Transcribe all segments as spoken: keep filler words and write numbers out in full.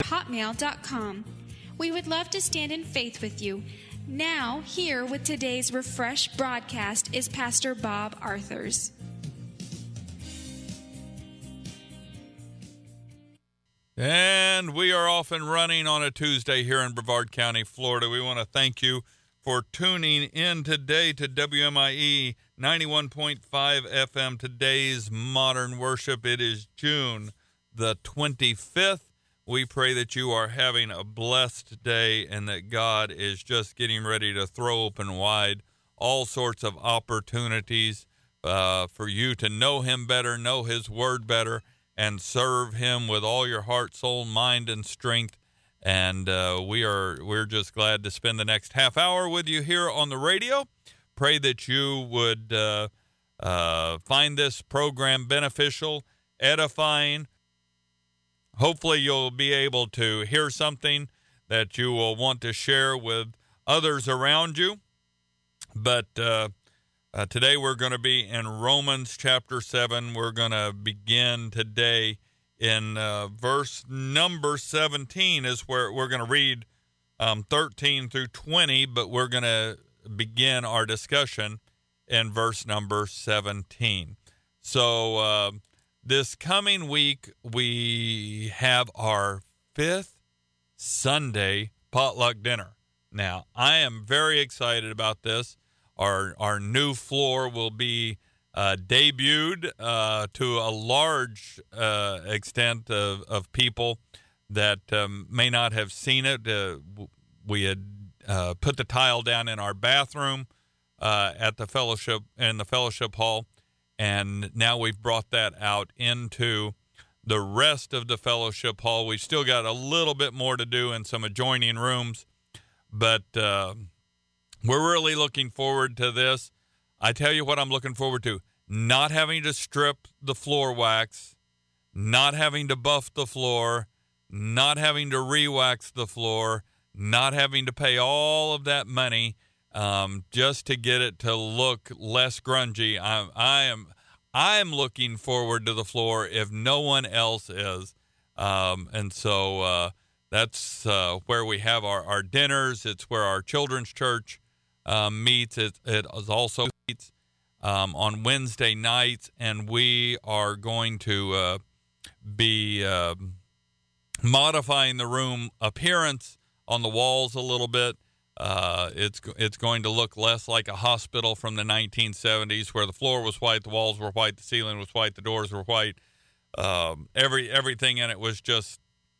hotmail dot com. We would love to stand in faith with you. Now, here with today's Refresh broadcast is Pastor Bob Arthurs. And we are off and running on a Tuesday here in Brevard County, Florida. We want to thank you for tuning in today to W M I E ninety-one point five F M, today's Modern Worship. It is June the twenty-fifth. We pray that you are having a blessed day and that God is just getting ready to throw open wide all sorts of opportunities uh, for you to know Him better, know His Word better, and serve Him with all your heart, soul, mind, and strength. And uh, we are we're just glad to spend the next half hour with you here on the radio. Pray that you would uh, uh, find this program beneficial, edifying. Hopefully you'll be able to hear something that you will want to share with others around you. But uh, uh, today we're going to be in Romans chapter seven. We're going to begin today in uh, verse number seventeen is where we're going to read um, thirteen through twenty, but we're going to begin our discussion in verse number seventeen. So uh, this coming week, we have our fifth Sunday potluck dinner. Now, I am very excited about this. Our our new floor will be uh, debuted uh, to a large uh, extent of, of people that um, may not have seen it. Uh, we had uh, put the tile down in our bathroom uh, at the fellowship in the fellowship hall. And now we've brought that out into the rest of the fellowship hall. We've still got a little bit more to do in some adjoining rooms, but uh, we're really looking forward to this. I tell you what I'm looking forward to. Not having to strip the floor wax, not having to buff the floor, not having to re-wax the floor, not having to pay all of that money Um, just to get it to look less grungy. I, I am, I am looking forward to the floor if no one else is. Um, and so uh, that's uh, where we have our, our dinners. It's where our children's church um, meets. It, it also meets um, on Wednesday nights, and we are going to uh, be uh, modifying the room appearance on the walls a little bit. Uh, it's it's going to look less like a hospital from the nineteen seventies, where the floor was white, the walls were white, the ceiling was white, the doors were white. Um, every everything in it was just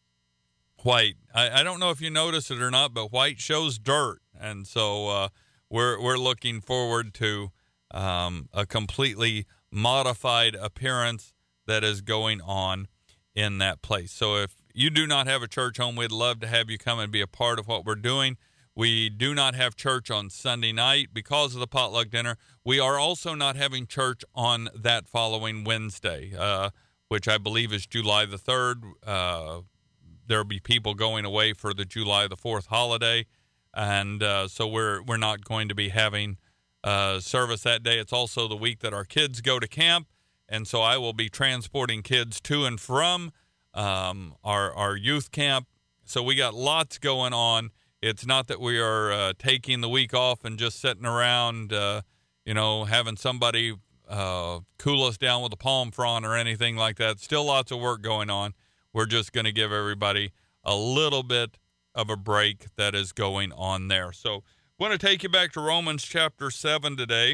white. I, I don't know if you notice it or not, but white shows dirt, and so uh, we're we're looking forward to um, a completely modified appearance that is going on in that place. So if you do not have a church home, we'd love to have you come and be a part of what we're doing. We do not have church on Sunday night because of the potluck dinner. We are also not having church on that following Wednesday, uh, which I believe is July the third. Uh, there'll be people going away for the July the fourth holiday, and uh, so we're we're not going to be having uh, service that day. It's also the week that our kids go to camp, and so I will be transporting kids to and from um, our our youth camp. So we got lots going on. It's not that we are uh, taking the week off and just sitting around, uh, you know, having somebody uh, cool us down with a palm frond or anything like that. Still lots of work going on. We're just going to give everybody a little bit of a break that is going on there. So I want to take you back to Romans chapter seven today.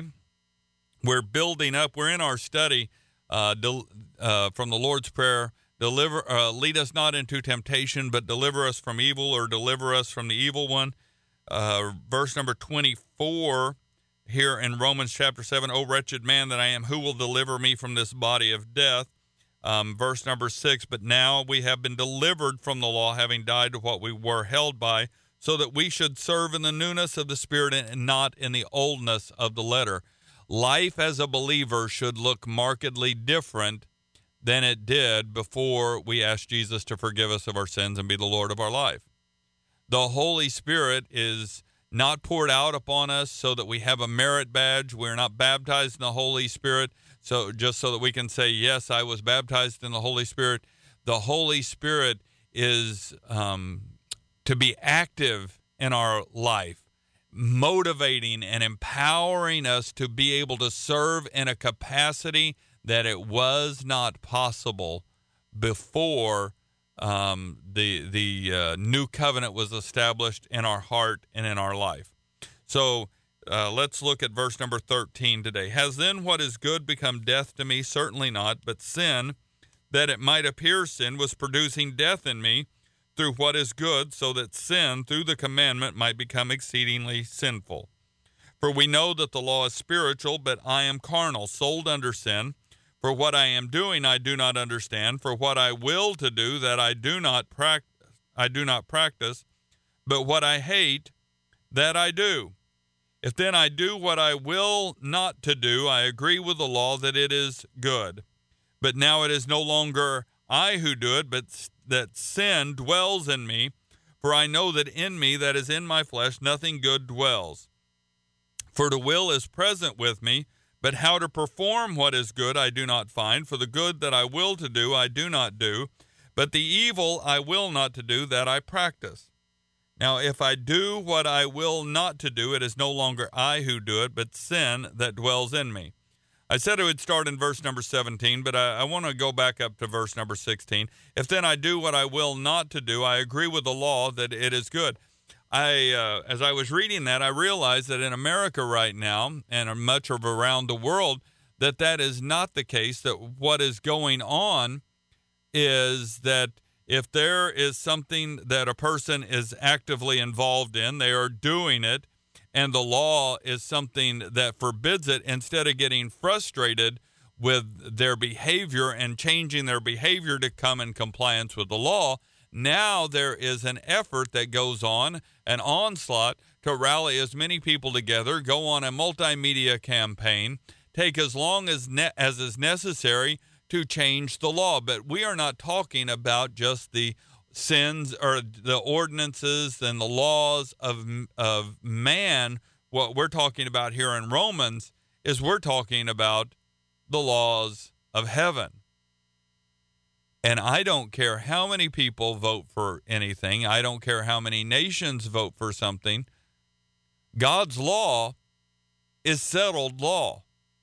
We're building up. We're in our study uh, del- uh, from the Lord's Prayer. Deliver, uh, lead us not into temptation, but deliver us from evil, or deliver us from the evil one. Uh, verse number twenty-four here in Romans chapter seven, O wretched man that I am, who will deliver me from this body of death? Um, verse number six, but now we have been delivered from the law, having died to what we were held by, so that we should serve in the newness of the Spirit and not in the oldness of the letter. Life as a believer should look markedly different than it did before we asked Jesus to forgive us of our sins and be the Lord of our life. The Holy Spirit is not poured out upon us so that we have a merit badge. We're not baptized in the Holy Spirit so just so that we can say, yes, I was baptized in the Holy Spirit. The Holy Spirit is um, to be active in our life, motivating and empowering us to be able to serve in a capacity that it was not possible before um, the the uh, new covenant was established in our heart and in our life. So uh, let's look at verse number thirteen today. Has then what is good become death to me? Certainly not, but sin, that it might appear sin, was producing death in me through what is good, so that sin through the commandment might become exceedingly sinful. For we know that the law is spiritual, but I am carnal, sold under sin. For what I am doing I do not understand. For what I will to do, that I do not practice, I do not practice. But what I hate, that I do. If then I do what I will not to do, I agree with the law that it is good. But now it is no longer I who do it, but that sin dwells in me. For I know that in me, that is in my flesh, nothing good dwells. For the will is present with me, but how to perform what is good I do not find. For the good that I will to do I do not do, but the evil I will not to do, that I practice. Now if I do what I will not to do, it is no longer I who do it, but sin that dwells in me. I said I would start in verse number seventeen, but I, I want to go back up to verse number sixteen. If then I do what I will not to do, I agree with the law that it is good. I, uh, as I was reading that, I realized that in America right now, and much of around the world, that that is not the case. That what is going on is that if there is something that a person is actively involved in, they are doing it, and the law is something that forbids it, instead of getting frustrated with their behavior and changing their behavior to come in compliance with the law, now there is an effort that goes on, an onslaught, to rally as many people together, go on a multimedia campaign, take as long as ne- as is necessary to change the law. But we are not talking about just the sins or the ordinances and the laws of of man. What we're talking about here in Romans is we're talking about the laws of heaven. And I don't care how many people vote for anything. I don't care how many nations vote for something. God's law is settled law.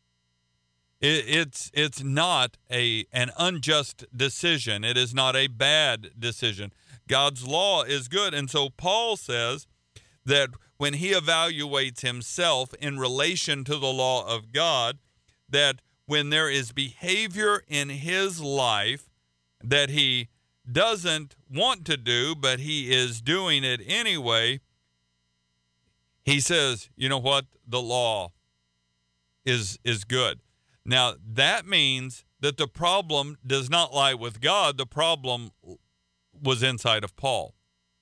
It, it's it's not a an unjust decision. It is not a bad decision. God's law is good. And so Paul says that when he evaluates himself in relation to the law of God, that when there is behavior in his life that he doesn't want to do, but he is doing it anyway, he says, you know what? The law is is good. Now, that means that the problem does not lie with God. The problem was inside of Paul.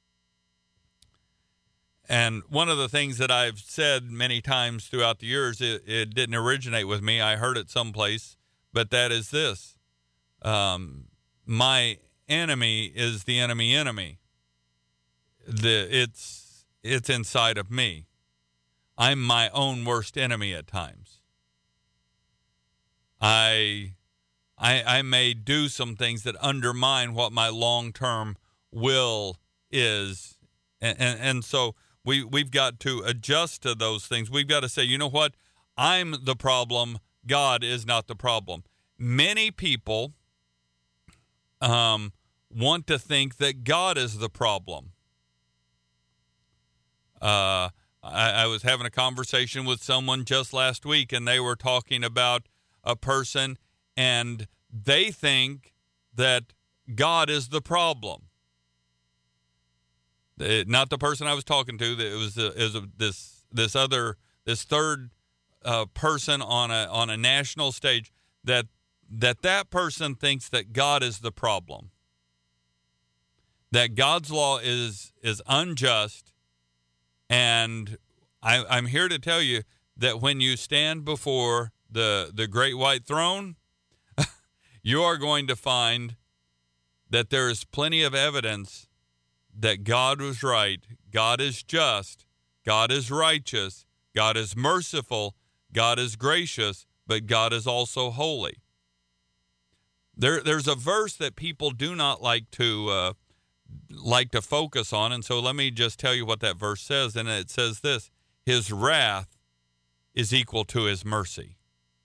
And one of the things that I've said many times throughout the years, it, it didn't originate with me. I heard it someplace, but that is this. Um, my enemy is the enemy enemy. The, it's, it's inside of me. I'm my own worst enemy at times. I, I, I may do some things that undermine what my long-term will is. And, and, and so we, we've got to adjust to those things. We've got to say, you know what? I'm the problem. God is not the problem. Many people um, want to think that God is the problem. Uh, I, I was having a conversation with someone just last week, and they were talking about a person, and they think that God is the problem. It, not the person I was talking to. It was, a, it was a, this this other this third uh, person on a on a national stage that that that person thinks that God is the problem. That God's law is is unjust, and I, I'm here to tell you that when you stand before the the great white throne, you are going to find that there is plenty of evidence that God was right, God is just, God is righteous, God is merciful, God is gracious, but God is also holy. There, there's a verse that people do not like to uh, like to focus on. And so let me just tell you what that verse says. And it says this: his wrath is equal to his mercy.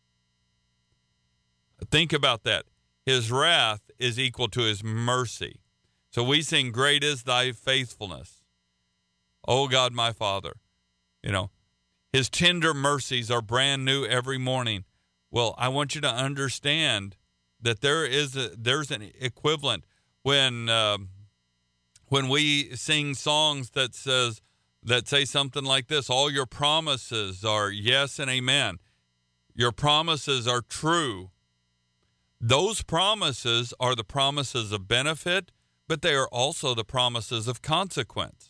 Think about that. His wrath is equal to his mercy. So we sing, great is thy faithfulness, O God, my Father. You know, his tender mercies are brand new every morning. Well, I want you to understand that there is a, there's an equivalent when uh, when we sing songs that says that say something like this: all your promises are yes and amen. Your promises are true. Those promises are the promises of benefit, but they are also the promises of consequence.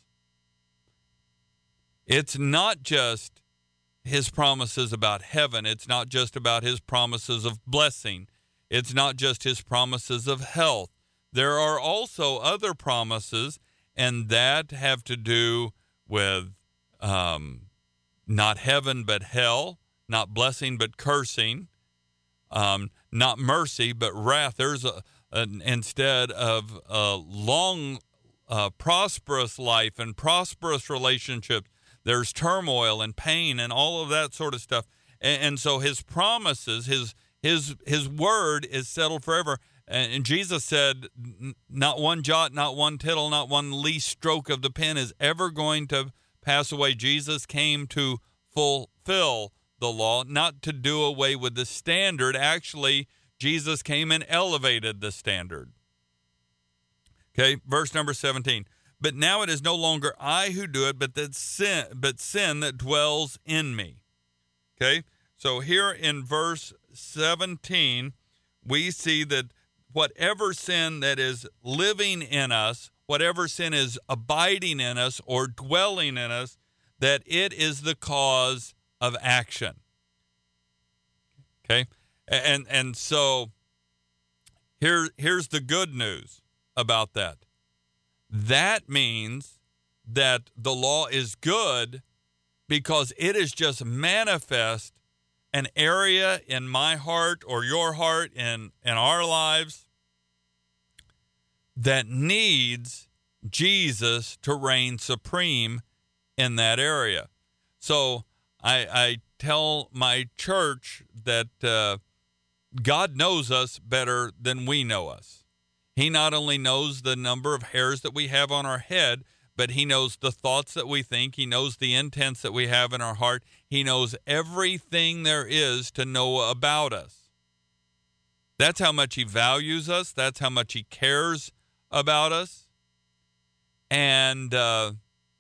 It's not just his promises about heaven. It's not just about his promises of blessing. It's not just his promises of health. There are also other promises, and that have to do with um, not heaven but hell, not blessing but cursing, um, not mercy but wrath. There's a, an, instead of a long, uh, prosperous life and prosperous relationships, there's turmoil and pain and all of that sort of stuff. And, and so his promises, his his his word is settled forever. And, and Jesus said, not one jot, not one tittle, not one least stroke of the pen is ever going to pass away. Jesus came to fulfill the law, not to do away with the standard. Actually, Jesus came and elevated the standard. Okay, verse number seventeen. But now it is no longer I who do it, but that sin, but sin that dwells in me. Okay, so here in verse seventeen, we see that whatever sin that is living in us, whatever sin is abiding in us or dwelling in us, that it is the cause of action. Okay, and and so here here's the good news about that. That means that the law is good because it is just manifest an area in my heart or your heart in, in our lives that needs Jesus to reign supreme in that area. So I, I tell my church that uh, God knows us better than we know us. He not only knows the number of hairs that we have on our head, but he knows the thoughts that we think. He knows the intents that we have in our heart. He knows everything there is to know about us. That's how much he values us. That's how much he cares about us. And uh,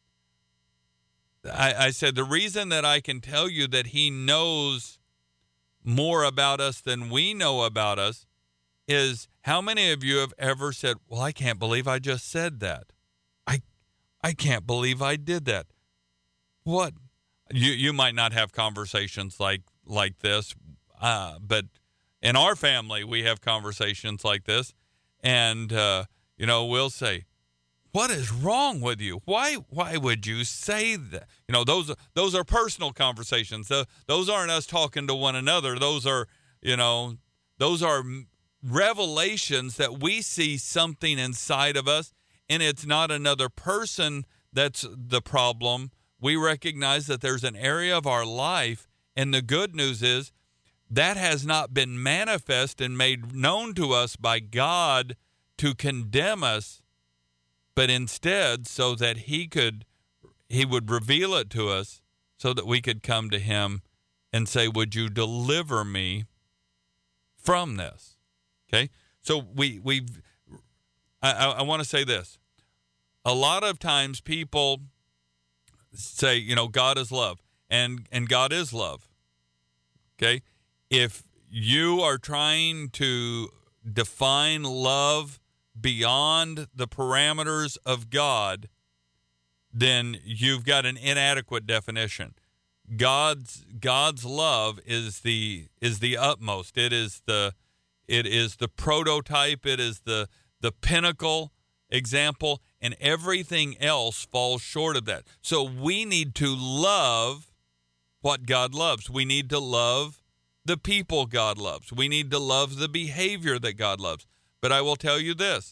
I, I said the reason that I can tell you that he knows more about us than we know about us is, how many of you have ever said, well, I can't believe I just said that. I I can't believe I did that. What? You you might not have conversations like like this, uh, but in our family, we have conversations like this. And, uh, you know, we'll say, what is wrong with you? Why why would you say that? You know, those, those are personal conversations. Uh, those aren't us talking to one another. Those are, you know, those are revelations that we see something inside of us, and it's not another person that's the problem. We recognize that there's an area of our life, and the good news is that has not been manifest and made known to us by God to condemn us, but instead so that he could he would reveal it to us so that we could come to him and say, would you deliver me from this? Okay, so we we I, I want to say this. A lot of times people say, you know, God is love, and and God is love. Okay, if you are trying to define love beyond the parameters of God, then you've got an inadequate definition. God's God's love is the is the utmost. It is the It is the prototype. It is the the pinnacle example, and everything else falls short of that. So we need to love what God loves. We need to love the people God loves. We need to love the behavior that God loves. But I will tell you this,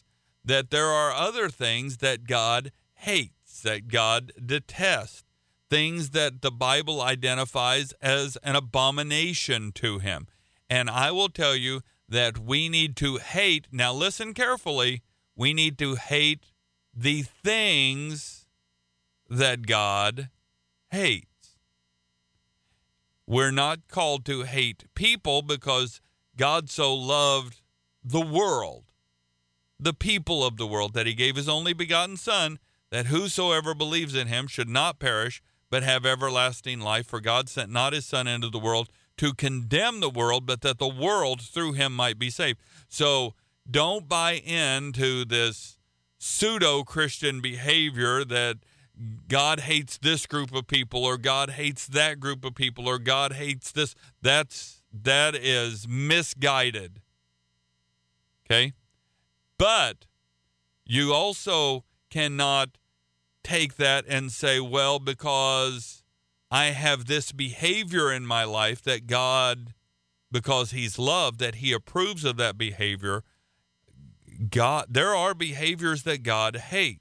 that there are other things that God hates, that God detests, things that the Bible identifies as an abomination to him. And I will tell you that we need to hate, now listen carefully, we need to hate the things that God hates. We're not called to hate people because God so loved the world, the people of the world, that he gave his only begotten Son, that whosoever believes in him should not perish, but have everlasting life. For God sent not his Son into the world to condemn the world, but that the world through him might be saved. So don't buy into this pseudo-Christian behavior that God hates this group of people, or God hates that group of people, or God hates this. That's, that is misguided. Okay? But you also cannot take that and say, well, because I have this behavior in my life that God, because he's loved, that he approves of that behavior. God, there are behaviors that God hates.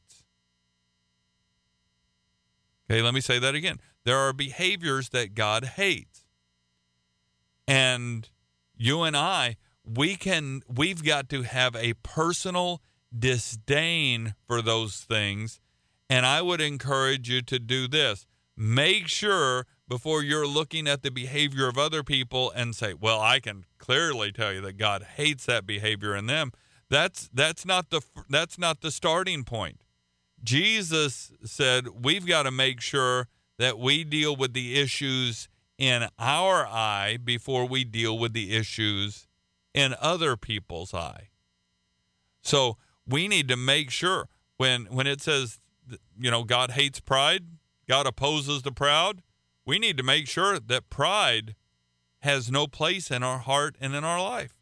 Okay, let me say that again. There are behaviors that God hates. And you and I, we can, we've got to have a personal disdain for those things. And I would encourage you to do this. Make sure before you're looking at the behavior of other people and say, well, I can clearly tell you that God hates that behavior in them. That's that's not the that's not the starting point. Jesus said we've got to make sure that we deal with the issues in our eye before we deal with the issues in other people's eye. So we need to make sure when when it says, you know, God hates pride, God opposes the proud, we need to make sure that pride has no place in our heart and in our life.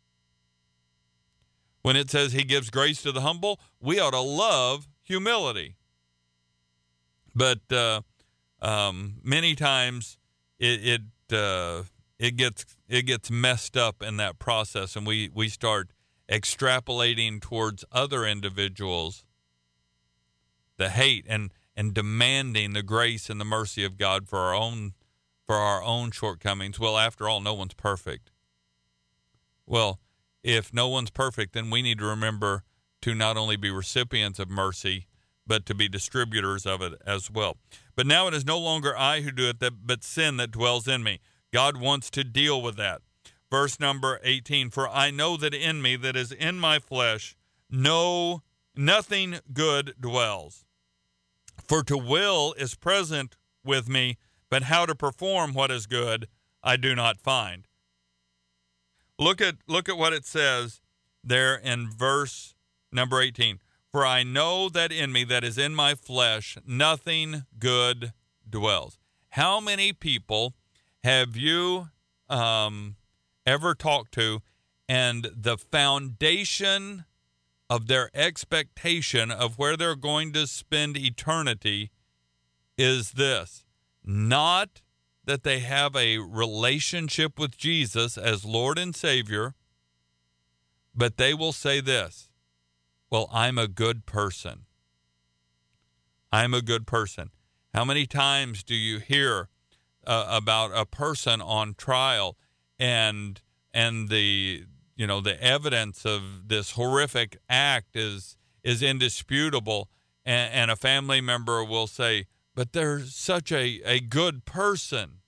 When it says he gives grace to the humble, we ought to love humility. But uh, um, many times it it, uh, it gets it gets messed up in that process, and we, we start extrapolating towards other individuals the hate and, and demanding the grace and the mercy of God for our own for our own shortcomings. Well, after all, no one's perfect. Well, if no one's perfect, then we need to remember to not only be recipients of mercy, but to be distributors of it as well. But now it is no longer I who do it, but sin that dwells in me. God wants to deal with that. Verse number eighteen, for I know that in me, that is in my flesh, no, nothing good dwells. For to will is present with me, but how to perform what is good, I do not find. Look at look at what it says there in verse number eighteen. For I know that in me, that is in my flesh, nothing good dwells. How many people have you um, ever talked to, and the foundation of their expectation of where they're going to spend eternity is this? Not that they have a relationship with Jesus as Lord and Savior, but they will say this: well, I'm a good person. I'm a good person. How many times do you hear uh, about a person on trial and and the you know the evidence of this horrific act is is indisputable, and, and a family member will say, but they're such a, a good person.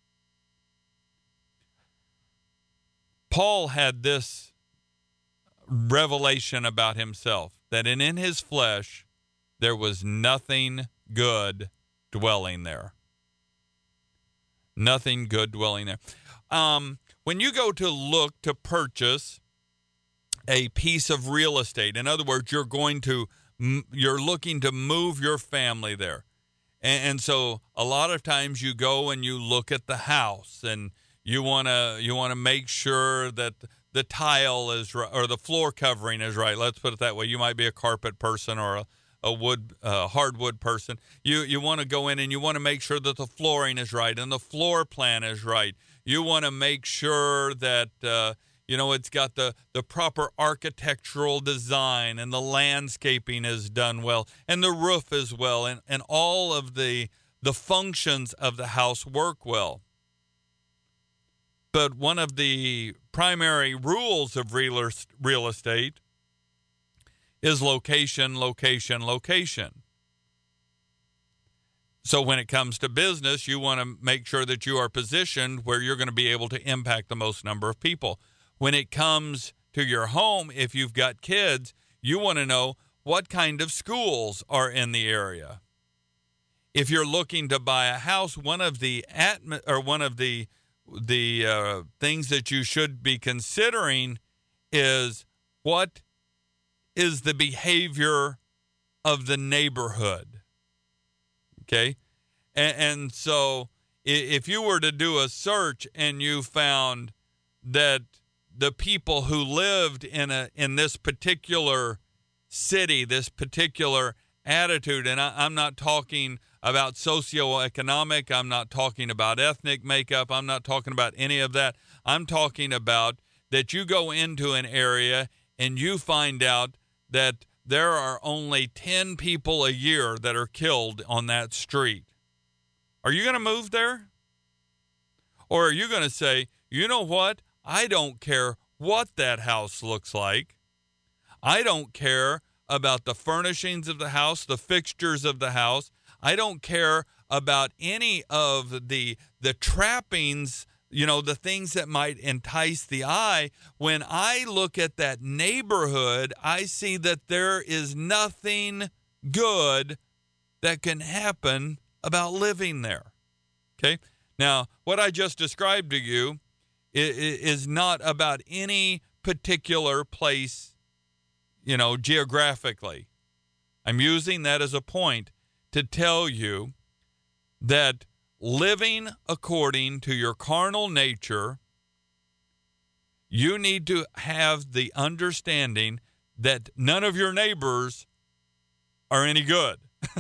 Paul had this revelation about himself, that in, in his flesh there was nothing good dwelling there. Nothing good dwelling there. Um, when you go to look to purchase a piece of real estate, in other words, you're going to, you're looking to move your family there. And, and so a lot of times you go and you look at the house, and you want to you want to make sure that the tile is right, or the floor covering is right. Let's put it that way. You might be a carpet person or a, a wood uh, hardwood person. You you want to go in and you want to make sure that the flooring is right and the floor plan is right. You want to make sure that uh, You know, it's got the, the proper architectural design, and the landscaping is done well, and the roof is well, and, and all of the the functions of the house work well. But one of the primary rules of real, real estate is location, location, location. So when it comes to business, you want to make sure that you are positioned where you're going to be able to impact the most number of people. When it comes to your home, if you've got kids, you want to know what kind of schools are in the area. If you're looking to buy a house, one of the atmo- or one of the the uh, things that you should be considering is what is the behavior of the neighborhood. Okay, and, and so if you were to do a search and you found that the people who lived in a in this particular city, this particular attitude, and I, I'm not talking about socioeconomic, I'm not talking about ethnic makeup, I'm not talking about any of that. I'm talking about that you go into an area and you find out that there are only ten people a year that are killed on that street. Are you going to move there? Or are you going to say, you know what? I don't care what that house looks like. I don't care about the furnishings of the house, the fixtures of the house. I don't care about any of the the trappings, you know, the things that might entice the eye. When I look at that neighborhood, I see that there is nothing good that can happen about living there. Okay? Now, what I just described to you is not about any particular place, you know, geographically. I'm using that as a point to tell you that living according to your carnal nature, you need to have the understanding that none of your neighbors are any good.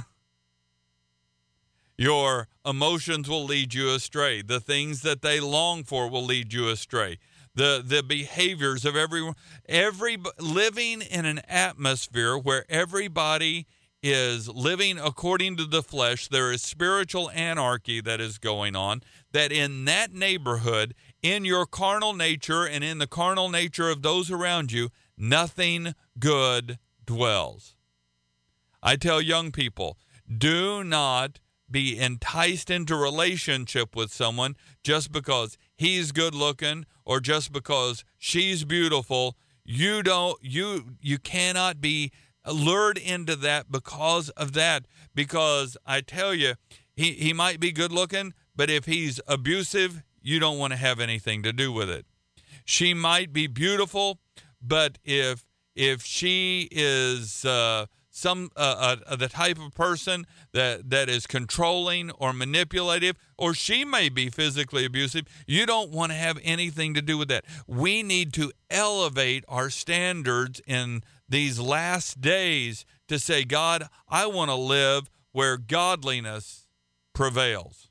Your emotions will lead you astray. The things that they long for will lead you astray. The the behaviors of everyone, every living in an atmosphere where everybody is living according to the flesh, there is spiritual anarchy that is going on, that in that neighborhood, in your carnal nature and in the carnal nature of those around you, nothing good dwells. I tell young people, do not be enticed into relationship with someone just because he's good looking or just because she's beautiful. You don't, you, you cannot be lured into that because of that, because I tell you, he, he might be good looking, but if he's abusive, you don't want to have anything to do with it. She might be beautiful, but if if she is uh, some uh, uh, the type of person that, that is controlling or manipulative, or she may be physically abusive, you don't want to have anything to do with that. We need to elevate our standards in these last days to say, God, I want to live where godliness prevails.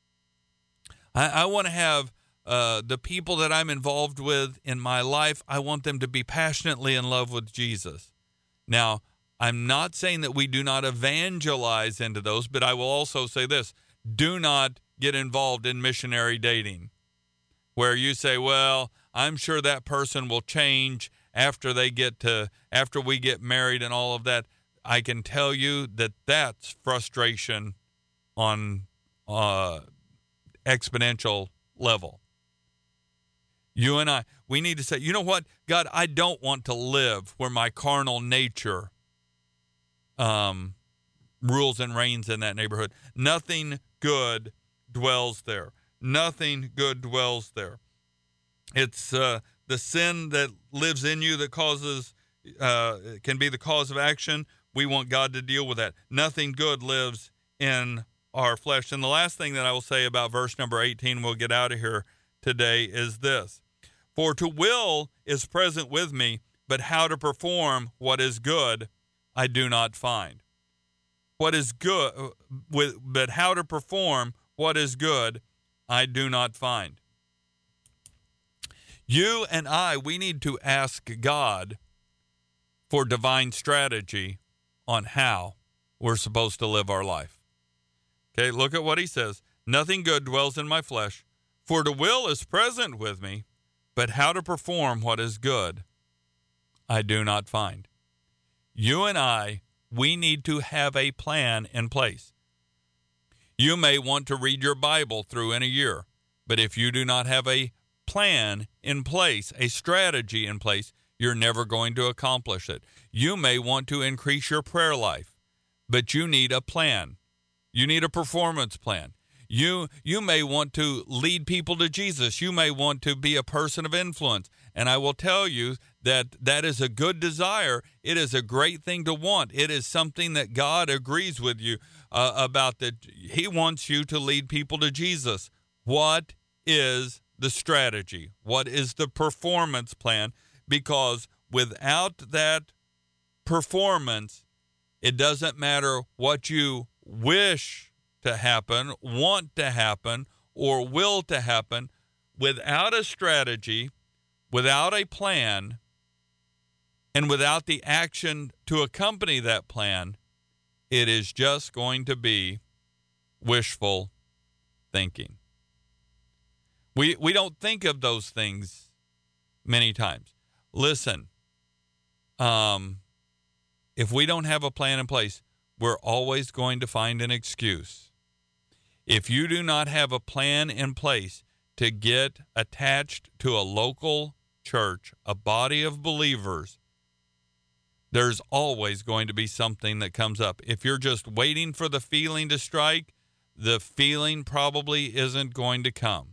I, I want to have uh, the people that I'm involved with in my life, I want them to be passionately in love with Jesus. Now, I'm not saying that we do not evangelize into those, but I will also say this: do not get involved in missionary dating, where you say, well, I'm sure that person will change after they get to, after we get married and all of that. I can tell you that that's frustration on uh, exponential level. You and I, we need to say, you know what, God, I don't want to live where my carnal nature um, rules and reigns in that neighborhood. Nothing good dwells there. Nothing good dwells there. It's uh, the sin that lives in you that causes, uh, can be the cause of action. We want God to deal with that. Nothing good lives in our flesh. And the last thing that I will say about verse number eighteen, we'll get out of here today, is this: for to will is present with me, but how to perform what is good I do not find. What is good, with, but how to perform what is good I do not find. You and I, we need to ask God for divine strategy on how we're supposed to live our life. Okay, look at what he says. Nothing good dwells in my flesh, for the will is present with me, but how to perform what is good, I do not find. You and I, we need to have a plan in place. You may want to read your Bible through in a year, but if you do not have a plan in place, a strategy in place, you're never going to accomplish it. You may want to increase your prayer life, but you need a plan. You need a performance plan. You you may want to lead people to Jesus. You may want to be a person of influence. And I will tell you that that is a good desire. It is a great thing to want. It is something that God agrees with you uh, about, that he wants you to lead people to Jesus. What is the strategy? What is the performance plan? Because without that performance, it doesn't matter what you wish to happen, want to happen, or will to happen. Without a strategy, without a plan, and without the action to accompany that plan, it is just going to be wishful thinking. We we don't think of those things many times. Listen, um, if we don't have a plan in place, we're always going to find an excuse. If you do not have a plan in place to get attached to a local church, a body of believers, there's always going to be something that comes up. If you're just waiting for the feeling to strike, the feeling probably isn't going to come.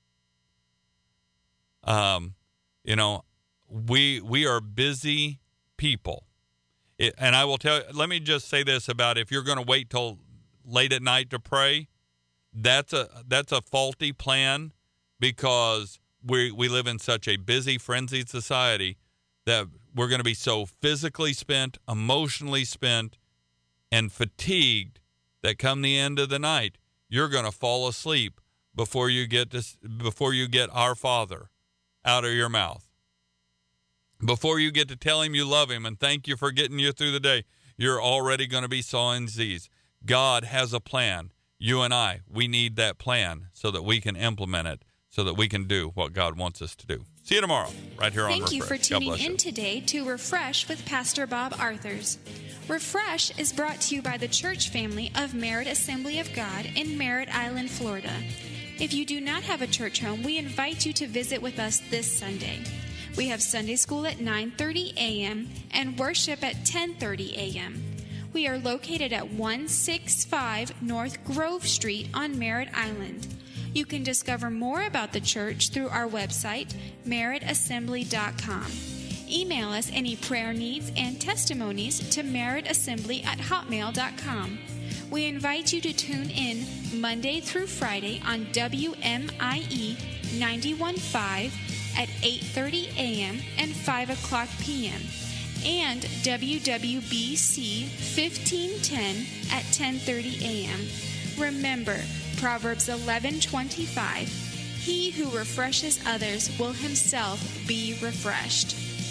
Um, you know, we we are busy people. It, and I will tell you, let me just say this about if you're going to wait till late at night to pray, that's a that's a faulty plan, because we we live in such a busy, frenzied society that we're going to be so physically spent, emotionally spent, and fatigued that come the end of the night, you're going to fall asleep before you get to, before you get Our Father out of your mouth. Before you get to tell him you love him and thank you for getting you through the day, you're already going to be sowing seeds. God has a plan. You and I, we need that plan so that we can implement it, so that we can do what God wants us to do. See you tomorrow, right here on Refresh. Thank you for tuning in today to Refresh with Pastor Bob Arthurs. Refresh is brought to you by the church family of Merritt Assembly of God in Merritt Island, Florida. If you do not have a church home, we invite you to visit with us this Sunday. We have Sunday school at nine thirty a.m. and worship at ten thirty a.m. We are located at one sixty-five North Grove Street on Merritt Island. You can discover more about the church through our website, merritt assembly dot com. Email us any prayer needs and testimonies to merrittassembly at hotmail dot com. We invite you to tune in Monday through Friday on W M I E ninety-one point five at eight thirty a.m. and five o'clock p.m. and W W B C fifteen ten at ten thirty a.m. Remember, Proverbs eleven twenty-five, he who refreshes others will himself be refreshed.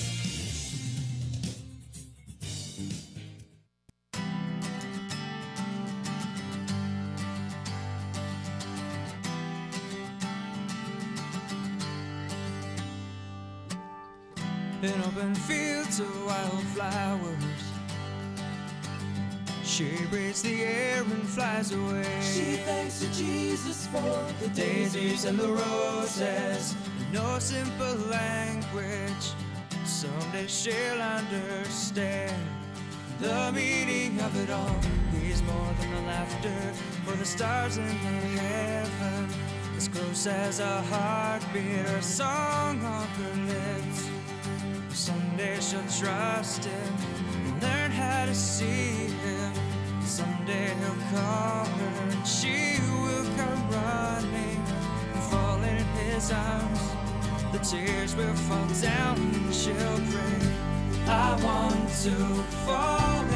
In open fields of wildflowers, she breathes the air and flies away. She thanks to Jesus for the daisies and the roses. No simple language, someday she'll understand the meaning of it all. He's more than the laughter for the stars in the heaven, as close as a heartbeat or a song on her lips. Someday she'll trust him and learn how to see him. Someday he'll call her and she will come running and fall in his arms. The tears will fall down and she'll pray, I want to fall in